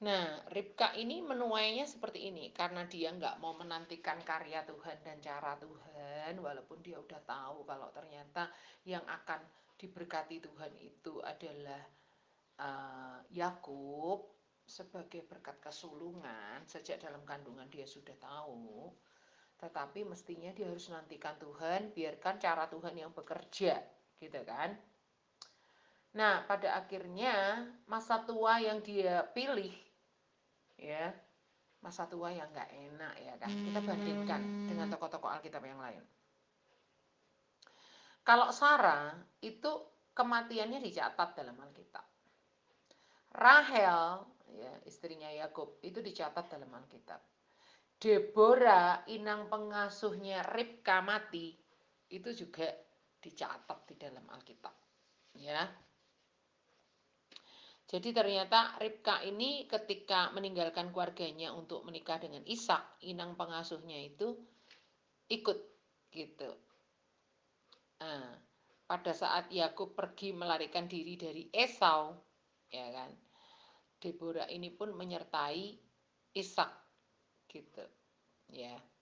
Nah, Ribka ini menuainya seperti ini karena dia nggak mau menantikan karya Tuhan dan cara Tuhan, walaupun dia udah tahu kalau ternyata yang akan diberkati Tuhan itu adalah Yakub sebagai berkat kesulungan. Sejak dalam kandungan dia sudah tahu, tetapi mestinya dia harus nantikan Tuhan, biarkan cara Tuhan yang bekerja, gitu kan. Nah, pada akhirnya masa tua yang dia pilih, ya, masa tua yang nggak enak, ya kan. Kita bandingkan dengan tokoh-tokoh Alkitab yang lain. Kalau Sarah itu kematiannya dicatat dalam Alkitab. Rahel, ya, istrinya Yakub, itu dicatat dalam Alkitab. Deborah, inang pengasuhnya Ribka mati, itu juga dicatat di dalam Alkitab. Ya. Jadi ternyata Ribka ini ketika meninggalkan keluarganya untuk menikah dengan Ishak, inang pengasuhnya itu ikut gitu. Nah, pada saat Yakub pergi melarikan diri dari Esau, ya kan, Deborah ini pun menyertai Ishak gitu, ya.